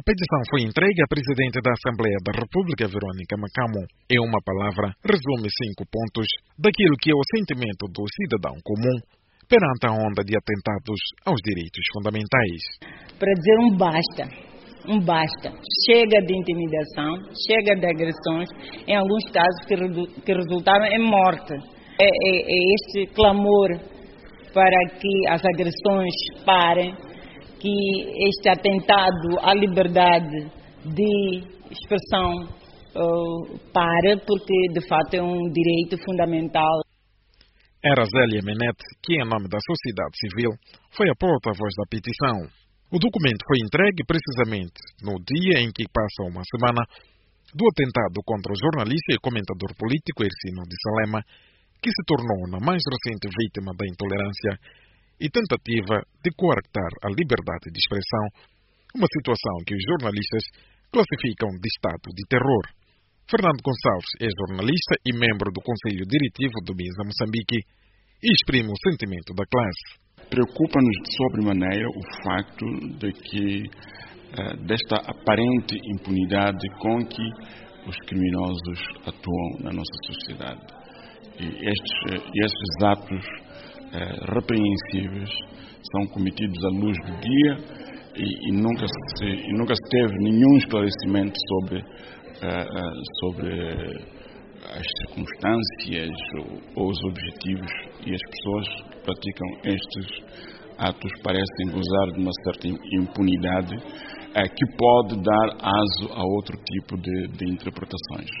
petição foi entregue à Presidente da Assembleia da República, Verônica Macamo. Em uma palavra, resume 5 pontos daquilo que é o sentimento do cidadão comum perante a onda de atentados aos direitos fundamentais. Para dizer um basta. Um basta. Chega de intimidação, chega de agressões, em alguns casos que resultaram em morte. É este clamor para que as agressões parem, que este atentado à liberdade de expressão pare, porque de fato é um direito fundamental. Era Zélia Menete, que em nome da sociedade civil foi a porta-voz da petição. O documento foi entregue precisamente no dia em que passa uma semana do atentado contra o jornalista e comentador político Ercino de Salema, que se tornou na mais recente vítima da intolerância e tentativa de coartar a liberdade de expressão, uma situação que os jornalistas classificam de estado de terror. Fernando Gonçalves é jornalista e membro do Conselho Diretivo do MISA Moçambique e exprime o sentimento da classe. Preocupa-nos de sobremaneira o facto de que desta aparente impunidade com que os criminosos atuam na nossa sociedade. E estes atos repreensíveis são cometidos à luz do dia e nunca se teve nenhum esclarecimento sobre as circunstâncias ou os objetivos, e as pessoas que praticam estes atos parecem gozar de uma certa impunidade que pode dar aso a outro tipo de interpretações.